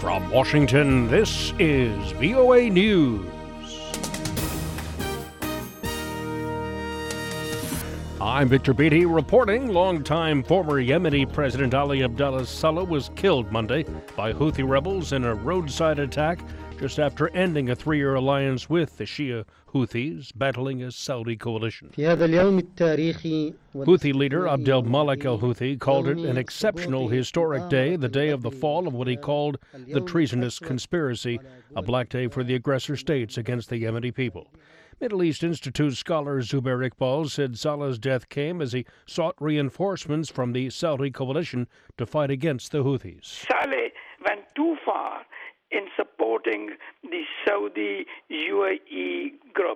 From Washington, this is VOA News. I'm Victor Beatty reporting. Longtime former Yemeni President Ali Abdullah Saleh was killed Monday by Houthi rebels in a roadside attack just after ending a 3-year alliance with the Shia Houthis battling a Saudi coalition. Houthi leader Abdel Malik al-Houthi called it an exceptional historic day, the day of the fall of what he called the treasonous conspiracy, a black day for the aggressor states against the Yemeni people. Middle East Institute scholar Zubair Iqbal said Saleh's death came as he sought reinforcements from the Saudi coalition to fight against the Houthis. Saleh went too far in supporting the Saudi UAE group.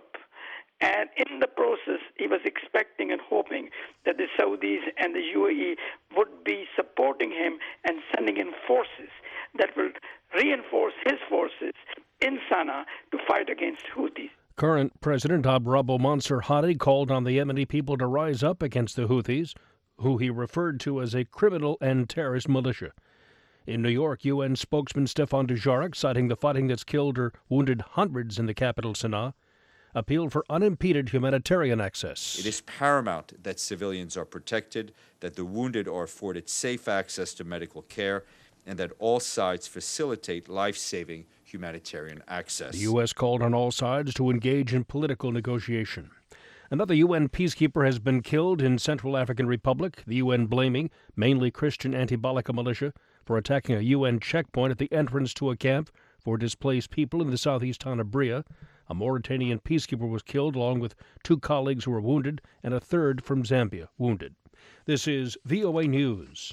And in the process, he was expecting and hoping that the Saudis and the UAE would be supporting him and sending in forces that will reinforce his forces in Sana'a to fight against Houthis. Current President Abdrabbuh Mansur Hadi called on the Yemeni people to rise up against the Houthis, who he referred to as a criminal and terrorist militia. In New York, UN spokesman Stefan Dujarric, citing the fighting that's killed or wounded hundreds in the capital Sana'a, appealed for unimpeded humanitarian access. It is paramount that civilians are protected, that the wounded are afforded safe access to medical care, and that all sides facilitate life-saving humanitarian access. The U.S. called on all sides to engage in political negotiation. Another UN peacekeeper has been killed in Central African Republic, the UN blaming mainly Christian anti-Balaka militia for attacking a UN checkpoint at the entrance to a camp for displaced people in the southeast town of Bria. A Mauritanian peacekeeper was killed along with 2 colleagues who were wounded and a third from Zambia wounded. This is VOA News.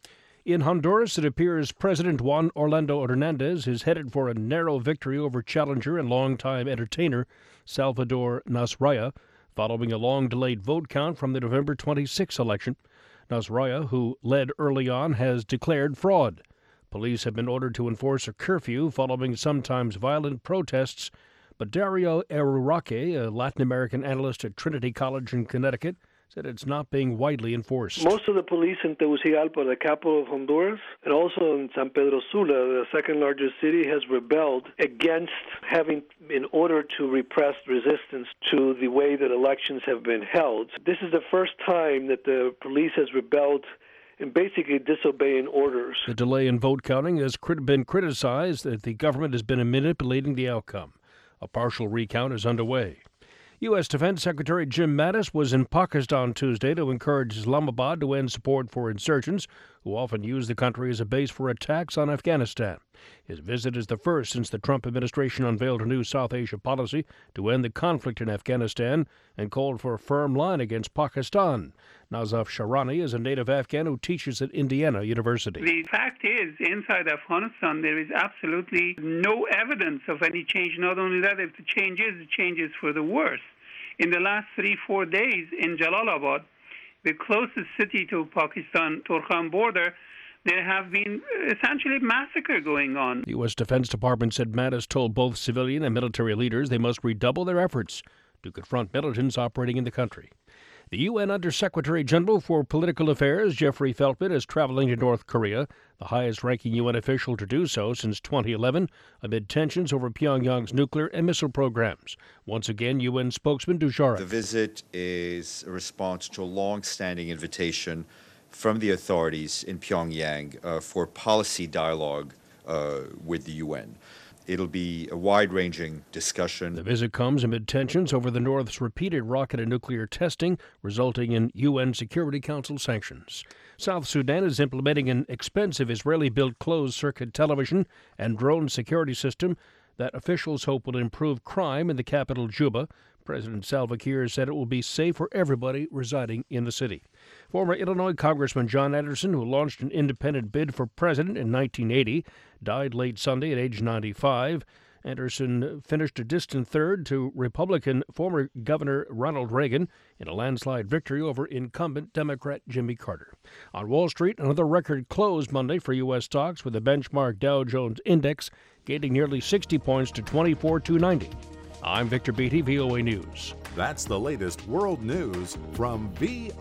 In Honduras, it appears President Juan Orlando Hernandez is headed for a narrow victory over challenger and longtime entertainer Salvador Nasralla, following a long-delayed vote count from the November 26 election. Nasralla, who led early on, has declared fraud. Police have been ordered to enforce a curfew following sometimes violent protests, but Dario Arurake, a Latin American analyst at Trinity College in Connecticut, said it's not being widely enforced. Most of the police in Tegucigalpa, the capital of Honduras, and also in San Pedro Sula, the second largest city, has rebelled against having, in order to repress resistance to the way that elections have been held. This is the first time that the police has rebelled in basically disobeying orders. The delay in vote counting has been criticized that the government has been manipulating the outcome. A partial recount is underway. U.S. Defense Secretary Jim Mattis was in Pakistan Tuesday to encourage Islamabad to end support for insurgents who often use the country as a base for attacks on Afghanistan. His visit is the first since the Trump administration unveiled a new South Asia policy to end the conflict in Afghanistan and called for a firm line against Pakistan. Nazaf Sharani is a native Afghan who teaches at Indiana University. The fact is, inside Afghanistan, there is absolutely no evidence of any change. Not only that, if the change is for the worse. In the last 3-4 days in Jalalabad, the closest city to Pakistan, Torkham border, there have been essentially massacre going on. The U.S. Defense Department said Mattis told both civilian and military leaders they must redouble their efforts to confront militants operating in the country. The UN Undersecretary General for Political Affairs, Jeffrey Feltman, is traveling to North Korea, the highest-ranking UN official to do so since 2011, amid tensions over Pyongyang's nuclear and missile programs. Once again, UN spokesman Dujarric. The visit is a response to a long-standing invitation from the authorities in Pyongyang for policy dialogue with the UN. It'll be a wide-ranging discussion. The visit comes amid tensions over the North's repeated rocket and nuclear testing, resulting in UN Security Council sanctions. South Sudan is implementing an expensive Israeli-built closed-circuit television and drone security system that officials hope will improve crime in the capital, Juba. President Salva Kiir said it will be safe for everybody residing in the city. Former Illinois Congressman John Anderson, who launched an independent bid for president in 1980, died late Sunday at age 95. Anderson finished a distant third to Republican former Governor Ronald Reagan in a landslide victory over incumbent Democrat Jimmy Carter. On Wall Street, another record closed Monday for U.S. stocks, with the benchmark Dow Jones Index gaining nearly 60 points to 24,290. I'm Victor Beatty, VOA News. That's the latest world news from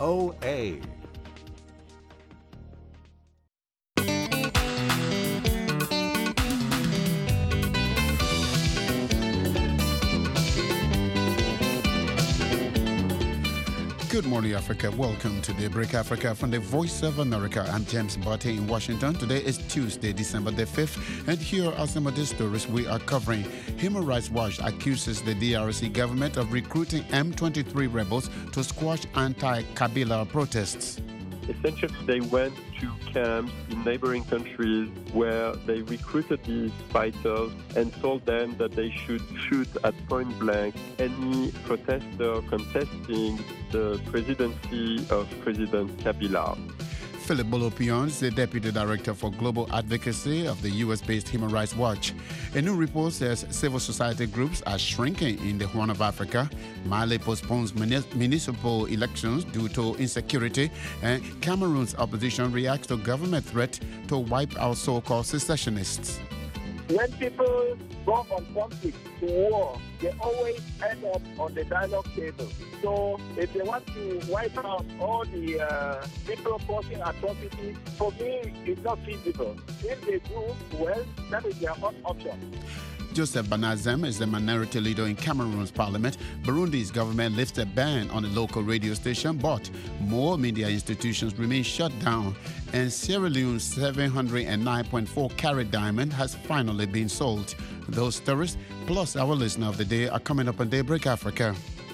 VOA. Good morning, Africa. Welcome to Daybreak Africa from the Voice of America. I'm James Barty in Washington. Today is Tuesday, December the 5th, and here are some of the stories we are covering. Human Rights Watch accuses the DRC government of recruiting M23 rebels to squash anti-Kabila protests. Essentially, they went to camps in neighboring countries where they recruited these fighters and told them that they should shoot at point blank any protester contesting the presidency of President Kabila. Philip Bolopion is the Deputy Director for Global Advocacy of the U.S.-based Human Rights Watch. A new report says civil society groups are shrinking in the Horn of Africa. Mali postpones municipal elections due to insecurity, and Cameroon's opposition reacts to government threat to wipe out so-called secessionists. When people go on conflict to war, they always end up on the dialogue table. So if they want to wipe out all the people causing atrocities, for me, it's not feasible. If they do, well, that is their own option. Joseph Banazem is the minority leader in Cameroon's parliament. Burundi's government lifts a ban on a local radio station, but more media institutions remain shut down. And Sierra Leone's 709.4 carat diamond has finally been sold. Those stories, plus our listener of the day, are coming up on Daybreak Africa.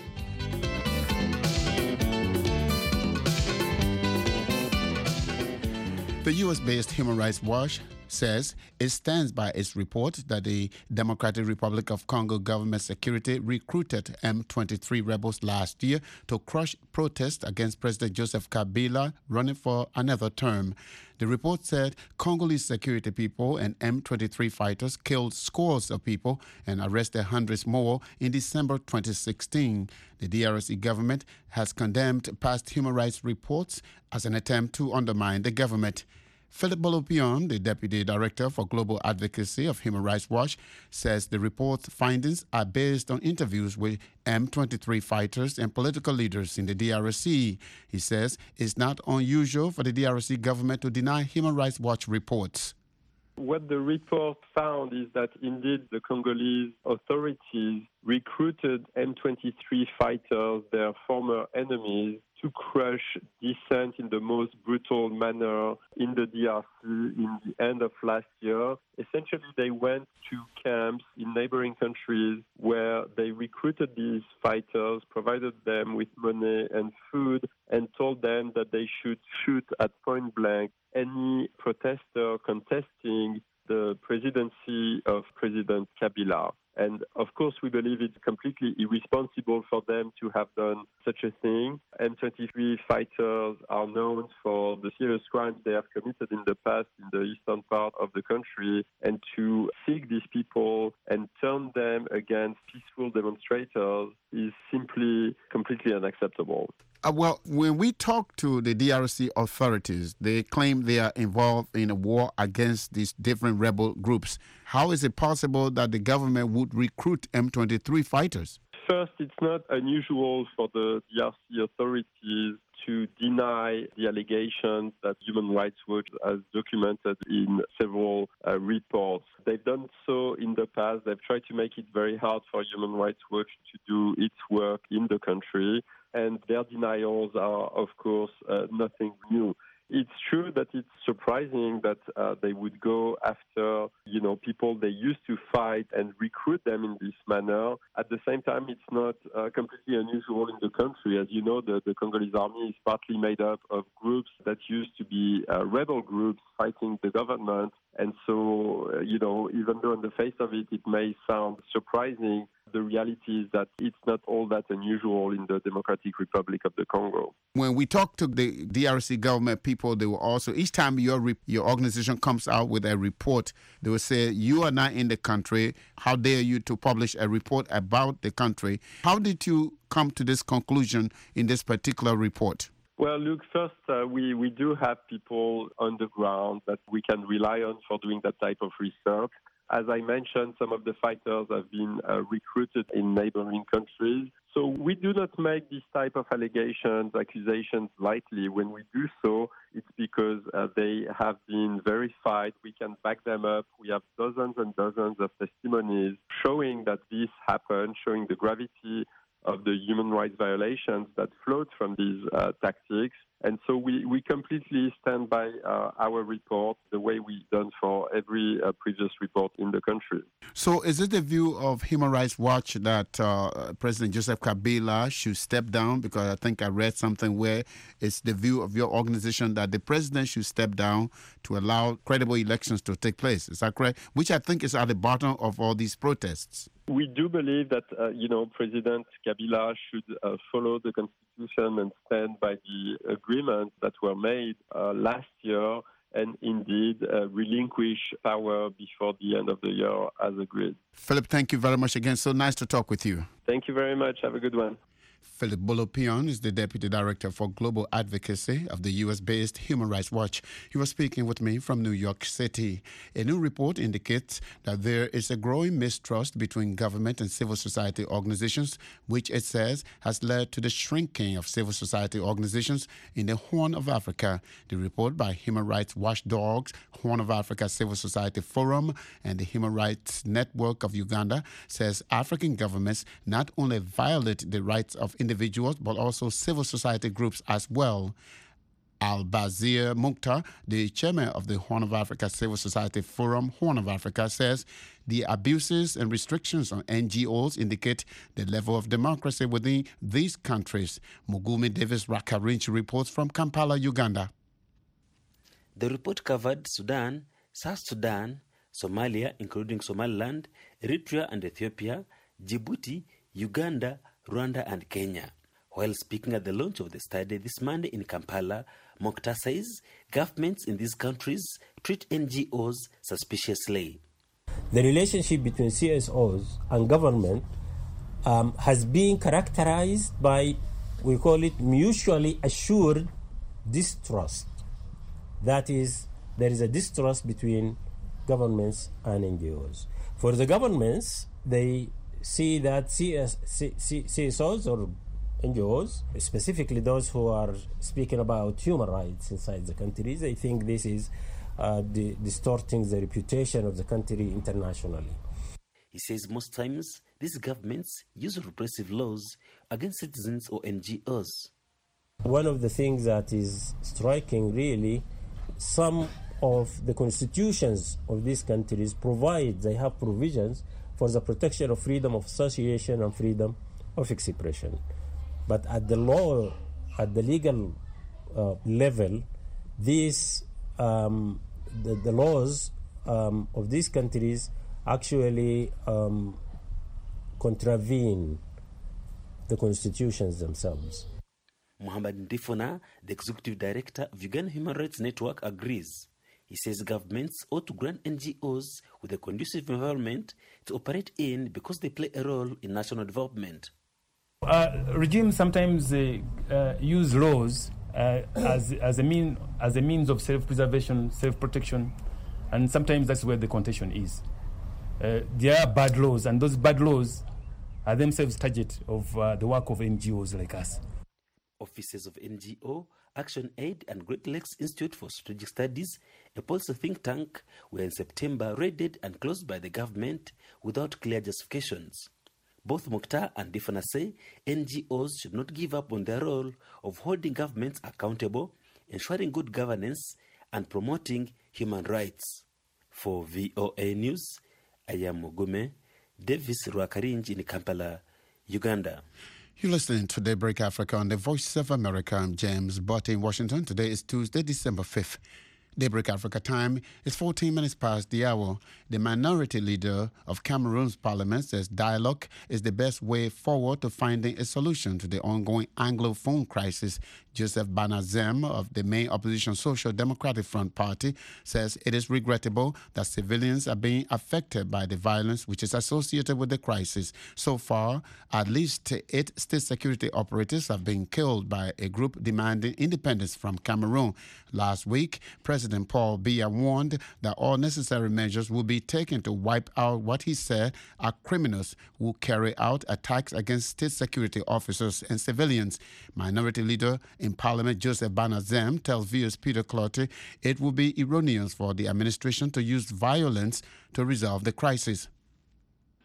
The U.S.-based Human Rights Watch says it stands by its report that the Democratic Republic of Congo government security recruited M23 rebels last year to crush protests against President Joseph Kabila running for another term. The report said Congolese security people and M23 fighters killed scores of people and arrested hundreds more in December 2016. The DRC government has condemned past human rights reports as an attempt to undermine the government. Philip Bolopion, the Deputy Director for Global Advocacy of Human Rights Watch, says the report's findings are based on interviews with M23 fighters and political leaders in the DRC. He says it's not unusual for the DRC government to deny Human Rights Watch reports. What the report found is that indeed the Congolese authorities recruited M23 fighters, their former enemies, to crush dissent in the most brutal manner in the DRC in the end of last year. Essentially, they went to camps in neighboring countries where they recruited these fighters, provided them with money and food, and told them that they should shoot at point blank any protester contesting the presidency of President Kabila. And of course, we believe it's completely irresponsible for them to have done such a thing. M23 fighters are known for the serious crimes they have committed in the past in the eastern part of the country, and to seek these people and turn them against peaceful demonstrators is simply completely unacceptable. Well, when we talk to the DRC authorities, they claim they are involved in a war against these different rebel groups. How is it possible that the government would recruit M23 fighters? First, it's not unusual for the DRC authorities to deny the allegations that Human Rights Watch has documented in several reports. They've done so in the past. They've tried to make it very hard for Human Rights Watch to do its work in the country, and their denials are, of course, nothing new. It's true that it's surprising that they would go after, people they used to fight and recruit them in this manner. At the same time, it's not completely unusual in the country. As you know, the Congolese army is partly made up of groups that used to be rebel groups fighting the government. And so, even though on the face of it, it may sound surprising, the reality is that it's not all that unusual in the Democratic Republic of the Congo. When we talk to the DRC government people, they will also, each time your organization comes out with a report, they will say, you are not in the country. How dare you to publish a report about the country? How did you come to this conclusion in this particular report? Well, look, first, we do have people on the ground that we can rely on for doing that type of research. As I mentioned, some of the fighters have been recruited in neighboring countries. So we do not make this type of accusations lightly. When we do so, it's because they have been verified. We can back them up. We have dozens and dozens of testimonies showing that this happened, showing the gravity of the human rights violations that flowed from these tactics. And so we completely stand by our report the way we've done for every previous report in the country. So is it the view of Human Rights Watch that President Joseph Kabila should step down? Because I think I read something where it's the view of your organization that the president should step down to allow credible elections to take place. Is that correct? Which I think is at the bottom of all these protests. We do believe that, President Kabila should follow the Constitution and stand by the agreements that were made last year and indeed relinquish power before the end of the year as agreed. Philip, thank you very much again. So nice to talk with you. Thank you very much. Have a good one. Philip Bolopion is the Deputy Director for Global Advocacy of the U.S.-based Human Rights Watch. He was speaking with me from New York City. A new report indicates that there is a growing mistrust between government and civil society organizations, which it says has led to the shrinking of civil society organizations in the Horn of Africa. The report by Human Rights Watchdogs, Horn of Africa Civil Society Forum, and the Human Rights Network of Uganda says African governments not only violate the rights of individuals, but also civil society groups as well. Al-Bazir Mukhtar, the chairman of the Horn of Africa Civil Society Forum, Horn of Africa, says the abuses and restrictions on NGOs indicate the level of democracy within these countries. Mugumi Davis Rakarinchi reports from Kampala, Uganda. The report covered Sudan, South Sudan, Somalia, including Somaliland, Eritrea and Ethiopia, Djibouti, Uganda, Rwanda and Kenya. While speaking at the launch of the study this Monday in Kampala, Mokhtar says governments in these countries treat NGOs suspiciously. The relationship between CSOs and government has been characterized by, we call it, mutually assured distrust. That is, there is a distrust between governments and NGOs. For the governments, they see that CSOs or NGOs, specifically those who are speaking about human rights inside the countries, they think this is distorting the reputation of the country internationally. He says most times these governments use repressive laws against citizens or NGOs. One of the things that is striking really, some of the constitutions of these countries they have provisions for the protection of freedom of association and freedom of expression. But at the law, at the legal level, these the laws of these countries actually contravene the constitutions themselves. Muhammad Ndifuna, the executive director of Uganda Human Rights Network, agrees. He says governments ought to grant NGOs with a conducive environment to operate in because they play a role in national development. Regimes sometimes use laws as a means of self-preservation, self-protection, and sometimes that's where the contention is. There are bad laws, and those bad laws are themselves target of the work of NGOs like us. Officers of NGO, Action Aid and Great Lakes Institute for Strategic Studies, a policy think tank, were in September raided and closed by the government without clear justifications. Both Mokhtar and Ndifuna say NGOs should not give up on their role of holding governments accountable, ensuring good governance, and promoting human rights. For VOA News, I am Mugume Davis Rwakarinji in Kampala, Uganda. You're listening to Daybreak Africa on the Voice of America. I'm James Botte in Washington. Today is Tuesday, December 5th. Daybreak Africa time is 14 minutes past the hour. The minority leader of Cameroon's parliament says dialogue is the best way forward to finding a solution to the ongoing Anglophone crisis. Joseph Banazem of the main opposition Social Democratic Front Party says it is regrettable that civilians are being affected by the violence which is associated with the crisis. So far, at least 8 state security operatives have been killed by a group demanding independence from Cameroon. Last week, President Paul Biya warned that all necessary measures will be taken to wipe out what he said are criminals who carry out attacks against state security officers and civilians. Minority Leader in Parliament Joseph Banazem tells VOA's Peter Clottey it would be erroneous for the administration to use violence to resolve the crisis.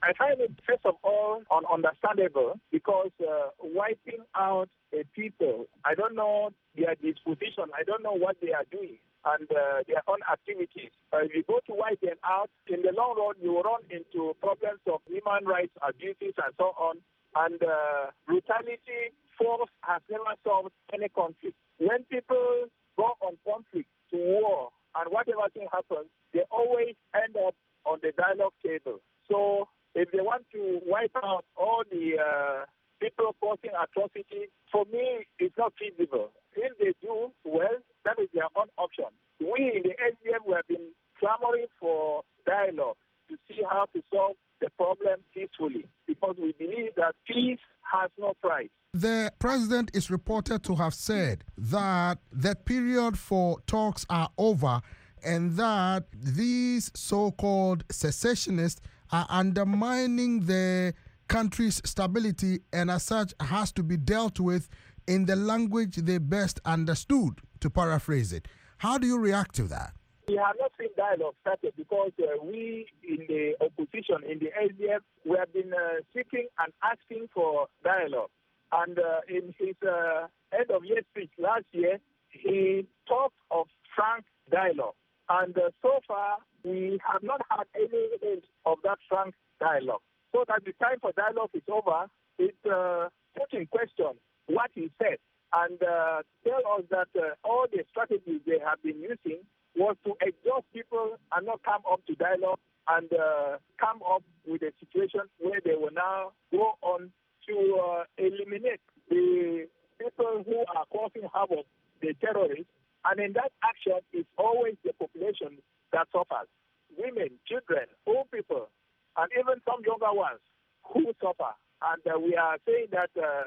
I find it, first of all, understandable because wiping out a people, I don't know their disposition, I don't know what they are doing and their own activities. If you go to wipe them out, in the long run, you will run into problems of human rights abuses and so on. And brutality, force has never solved any conflict. When people go on conflict to war and whatever thing happens, they always end up on the dialogue table. So if they want to wipe out all the people causing atrocity, for me, it's not feasible. If they do, well, that is their own option. We in the SDF, we have been clamoring for dialogue to see how to solve the problem peacefully because we believe that peace has no price. The president is reported to have said that the period for talks are over and that these so-called secessionists are undermining the country's stability and as such has to be dealt with in the language they best understood, to paraphrase it. How do you react to that? We have not seen dialogue started because we in the opposition, in the SDF, we have been seeking and asking for dialogue. And in his end of year speech last year, he talked of frank dialogue. And so far, we have not had any hint of that frank dialogue. So that the time for dialogue is over, it put in question what he said and tell us that all the strategies they have been using was to exhaust people and not come up to dialogue and come up with a situation where they will now go on to eliminate the people who are causing havoc, the terrorists. And in that action, it's always the population that suffers. Women, children, old people, and even some younger ones who suffer. And we are saying that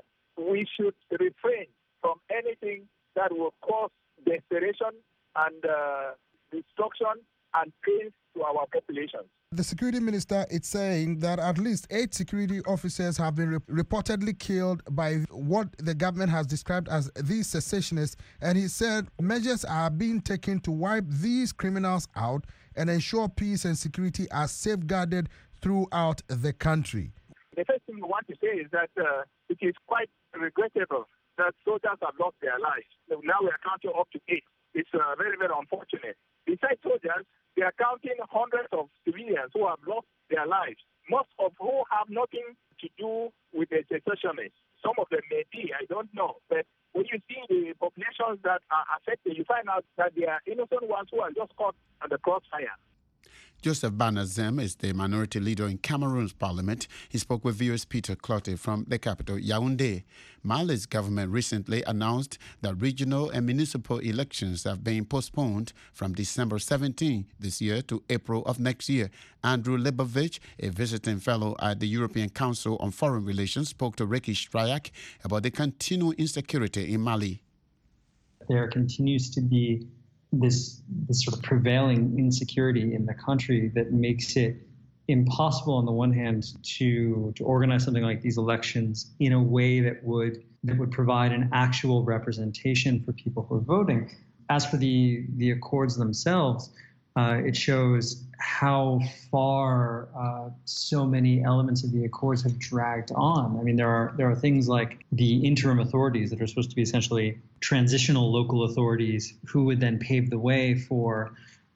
we should refrain from anything that will cause desperation and destruction and pain to our populations. The security minister is saying that at least 8 security officers have been reportedly killed by what the government has described as these secessionists. And he said measures are being taken to wipe these criminals out and ensure peace and security are safeguarded throughout the country. The first thing we want to say is that it is quite regrettable that soldiers have lost their lives. Now we are counting up to 8. It's very, very unfortunate. Besides soldiers, they are counting hundreds of civilians who have lost their lives, most of who have nothing to do with the secessionists. Some of them may be, I don't know. But when you see the populations that are affected, you find out that they are innocent ones who are just caught at the crossfire. Joseph Banazem is the minority leader in Cameroon's parliament. He spoke with viewers Peter Clotte from the capital, Yaoundé. Mali's government recently announced that regional and municipal elections have been postponed from December 17 this year to April of next year. Andrew Lebovich, a visiting fellow at the European Council on Foreign Relations, spoke to Ricky Strayak about the continuing insecurity in Mali. There continues to be this sort of prevailing insecurity in the country that makes it impossible on the one hand to organize something like these elections in a way that would provide an actual representation for people who are voting. As for the accords themselves, it shows how far so many elements of the accords have dragged on. I mean, there are things like the interim authorities that are supposed to be essentially transitional local authorities who would then pave the way for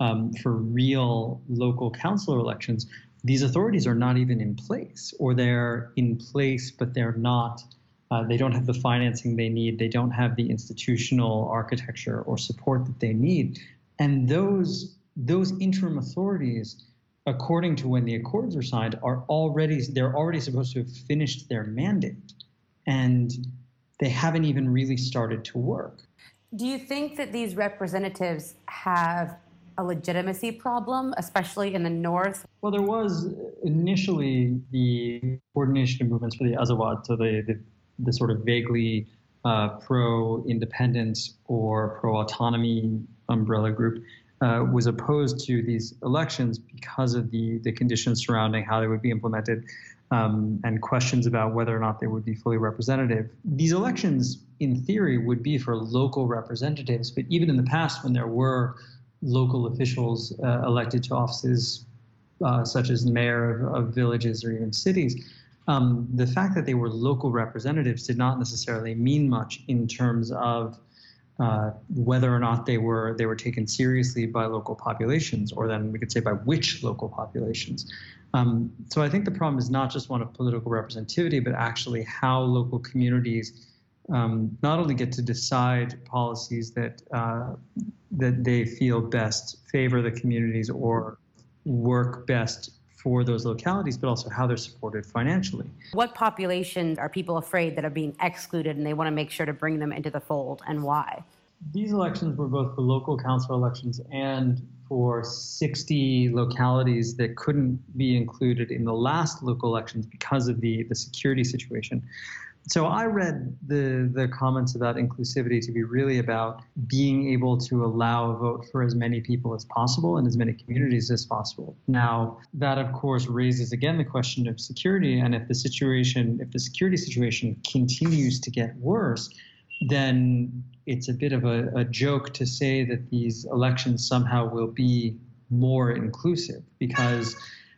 real local council elections. These authorities are not even in place, or they're in place, but they're not. They don't have the financing they need. They don't have the institutional architecture or support that they need. And those interim authorities, according to when the accords were signed, they're already supposed to have finished their mandate, and they haven't even really started to work. Do you think that these representatives have a legitimacy problem, especially in the north? Well, there was initially the coordination of movements for the Azawad, so the sort of vaguely pro-independence or pro-autonomy umbrella group, was opposed to these elections because of the conditions surrounding how they would be implemented and questions about whether or not they would be fully representative. These elections, in theory, would be for local representatives, but even in the past when there were local officials elected to offices such as mayor of villages or even cities, the fact that they were local representatives did not necessarily mean much in terms of whether or not they were taken seriously by local populations, or then we could say by which local populations. So I think the problem is not just one of political representativity, but actually how local communities not only get to decide policies that they feel best favor the communities or work best for those localities, but also how they're supported financially. What populations are people afraid that are being excluded and they want to make sure to bring them into the fold, and why? These elections were both for local council elections and for 60 localities that couldn't be included in the last local elections because of the security situation. So I read the comments about inclusivity to be really about being able to allow a vote for as many people as possible and as many communities as possible. Now, that of course raises again the question of security, and if the security situation continues to get worse, then it's a bit of a joke to say that these elections somehow will be more inclusive, because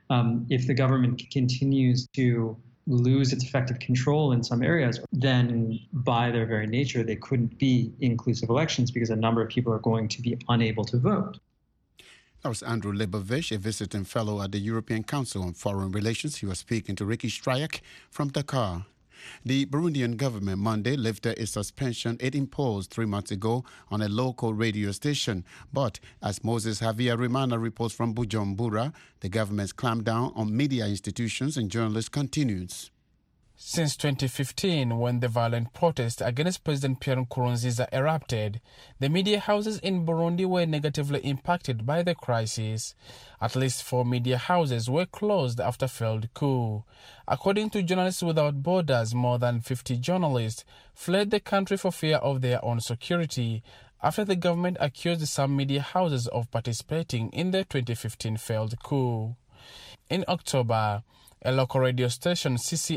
if the government continues to lose its effective control in some areas, then by their very nature, they couldn't be inclusive elections because a number of people are going to be unable to vote. That was Andrew Leibovich, a visiting fellow at the European Council on Foreign Relations. He was speaking to Ricky Stryak from Dakar. The Burundian government Monday lifted a suspension it imposed 3 months ago on a local radio station. But as Moses Havyarimana reports from Bujumbura, the government's clampdown on media institutions and journalists continues. Since 2015, when the violent protest against President Pierre Nkurunziza erupted, the media houses in Burundi were negatively impacted by the crisis. At least 4 media houses were closed after failed coup. According to Journalists Without Borders, more than 50 journalists fled the country for fear of their own security after the government accused some media houses of participating in the 2015 failed coup. In October, a local radio station,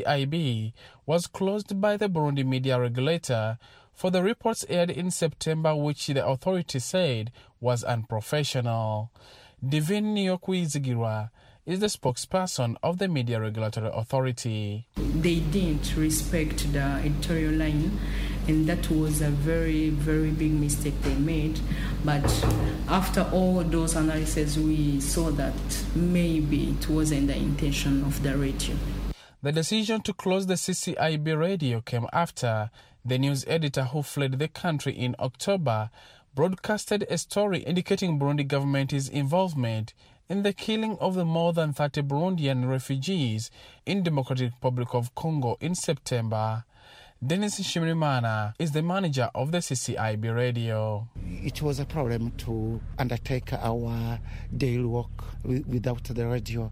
CCIB, was closed by the Burundi media regulator for the reports aired in September, which the authority said was unprofessional. Divine Nyokwizigirwa is the spokesperson of the Media Regulatory Authority. They didn't respect the editorial line, and that was a very, very big mistake they made. But after all those analyses, we saw that maybe it wasn't the intention of the radio. The decision to close the CCIB radio came after the news editor who fled the country in October broadcasted a story indicating Burundi government's involvement in the killing of the more than 30 Burundian refugees in Democratic Republic of Congo in September. Denis Shimirimana is the manager of the CCIB radio. It was a problem to undertake our daily work without the radio.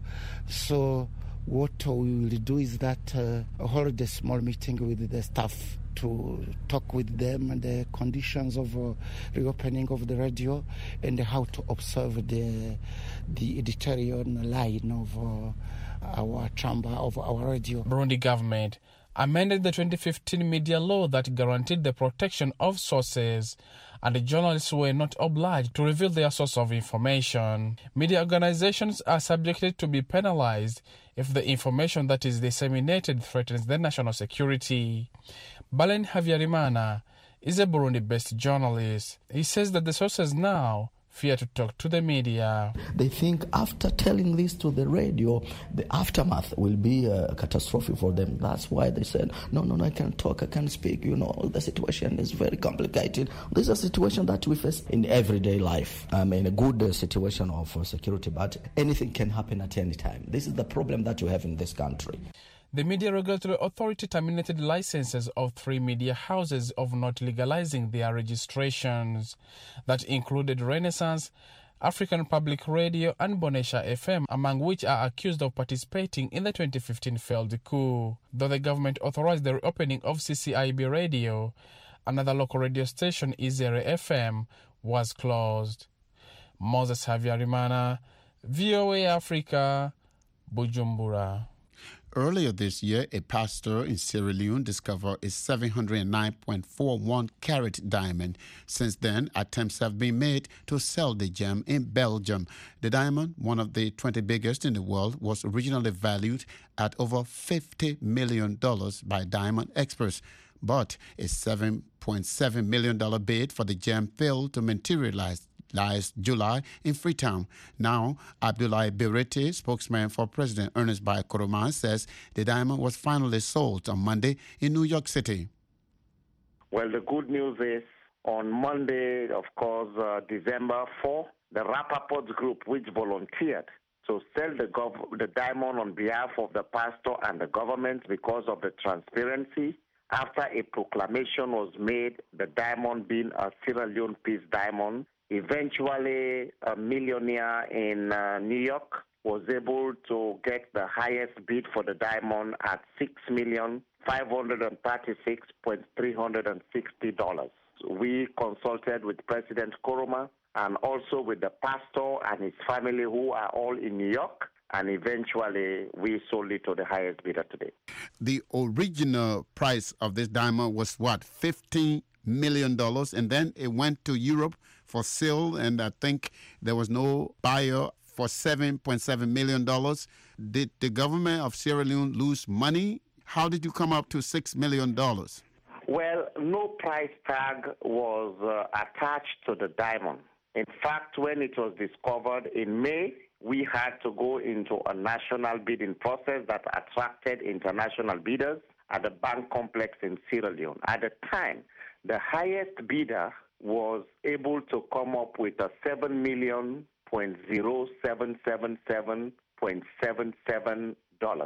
So what we will do is that hold a small meeting with the staff to talk with them and the conditions of reopening of the radio and how to observe the editorial line of our chamber of our radio. Burundi government amended the 2015 media law that guaranteed the protection of sources, and the journalists were not obliged to reveal their source of information. Media organizations are subjected to be penalized if the information that is disseminated threatens the national security. Balen Havyarimana is a Burundi-based journalist. He says that the sources now fear to talk to the media. They think after telling this to the radio, the aftermath will be a catastrophe for them. That's why they said, no, I can't talk, I can't speak. The situation is very complicated. This is a situation that we face in everyday life. In a good situation of security, but anything can happen at any time. This is the problem that we have in this country. The Media Regulatory Authority terminated licenses of 3 media houses of not legalizing their registrations. That included Renaissance, African Public Radio and Bonesha FM, among which are accused of participating in the 2015 failed coup. Though the government authorized the reopening of CCIB Radio, another local radio station, Izere FM, was closed. Moses Havyarimana, VOA Africa, Bujumbura. Earlier this year, a pastor in Sierra Leone discovered a 709.41 carat diamond. Since then, attempts have been made to sell the gem in Belgium. The diamond, one of the 20 biggest in the world, was originally valued at over $50 million by diamond experts. But a $7.7 million bid for the gem failed to materialize last July in Freetown. Now, Abdoulaye Birete, spokesman for President Ernest Bai Koroma, says the diamond was finally sold on Monday in New York City. Well, the good news is on Monday, of course, December 4, the Rappaport group, which volunteered to sell the diamond on behalf of the pastor and the government because of the transparency, after a proclamation was made, the diamond being a Sierra Leone Peace diamond, eventually, a millionaire in New York was able to get the highest bid for the diamond at $6,536,360. We consulted with President Koroma and also with the pastor and his family, who are all in New York, and eventually we sold it to the highest bidder today. The original price of this diamond was what, $15 million, and then it went to Europe for sale, and I think there was no buyer for $7.7 million. Did the government of Sierra Leone lose money? How did you come up to $6 million? Well, no price tag was attached to the diamond. In fact, when it was discovered in May, we had to go into a national bidding process that attracted international bidders at the bank complex in Sierra Leone. At the time, the highest bidder was able to come up with a $7,0777.77.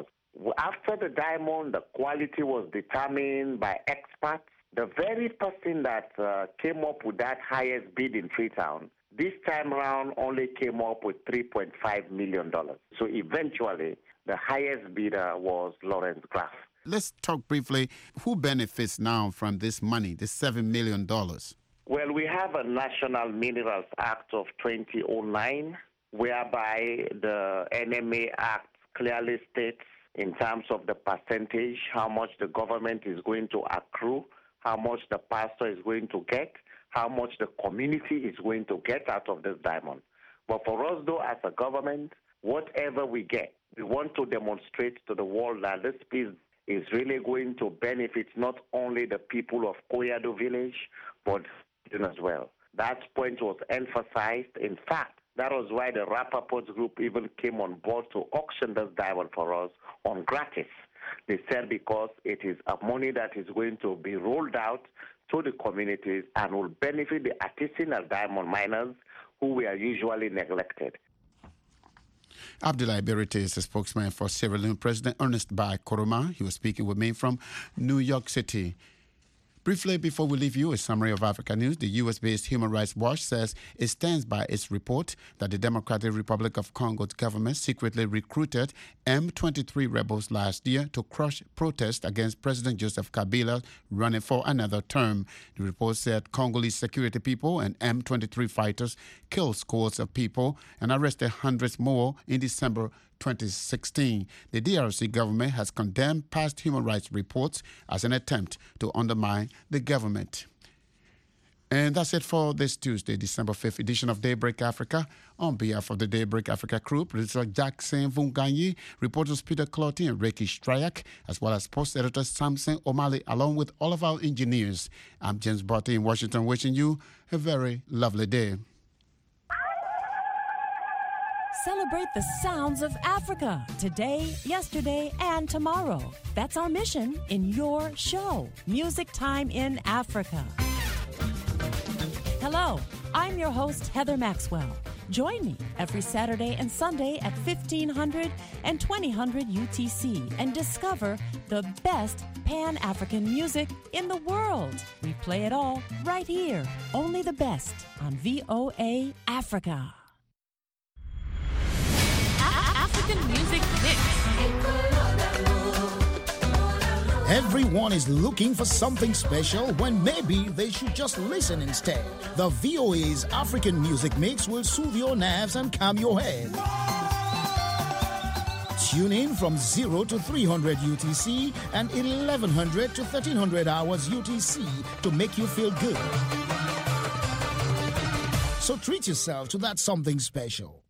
After the diamond, the quality was determined by experts. The very person that came up with that highest bid in Freetown, this time around only came up with $3.5 million. So eventually, the highest bidder was Lawrence Graff. Let's talk briefly. Who benefits now from this money, this $7 million? Well, we have a National Minerals Act of 2009, whereby the NMA Act clearly states in terms of the percentage how much the government is going to accrue, how much the pastor is going to get, how much the community is going to get out of this diamond. But for us, though, as a government, whatever we get, we want to demonstrate to the world that this piece is really going to benefit not only the people of Koyado village, but as well. That point was emphasized. In fact, that was why the Rappaport group even came on board to auction this diamond for us on gratis. They said because it is a money that is going to be rolled out to the communities and will benefit the artisanal diamond miners who were usually neglected. Abdoulaye Birete is a spokesman for Sierra Leone President Ernest Bai Koroma. He was speaking with me from New York City. Briefly, before we leave you, a summary of Africa news. The U.S.-based Human Rights Watch says it stands by its report that the Democratic Republic of Congo's government secretly recruited M23 rebels last year to crush protests against President Joseph Kabila running for another term. The report said Congolese security people and M23 fighters killed scores of people and arrested hundreds more in December 2016. The DRC government has condemned past human rights reports as an attempt to undermine the government. And that's it for this Tuesday, December 5th edition of Daybreak Africa. On behalf of the Daybreak Africa crew, producer Jackson Vunganyi, reporters Peter Clotty and Ricky Stryak, as well as post editor Samson O'Malley, along with all of our engineers. I'm James Botti in Washington, wishing you a very lovely day. Celebrate the sounds of Africa today, yesterday, and tomorrow. That's our mission in your show, Music Time in Africa. Hello, I'm your host, Heather Maxwell. Join me every Saturday and Sunday at 1500 and 2000 UTC and discover the best Pan-African music in the world. We play it all right here, only the best on VOA Africa. African Music Mix. Everyone is looking for something special when maybe they should just listen instead. The VOA's African Music Mix will soothe your nerves and calm your head. Tune in from 0 to 300 UTC and 1100 to 1300 hours UTC to make you feel good. So treat yourself to that something special.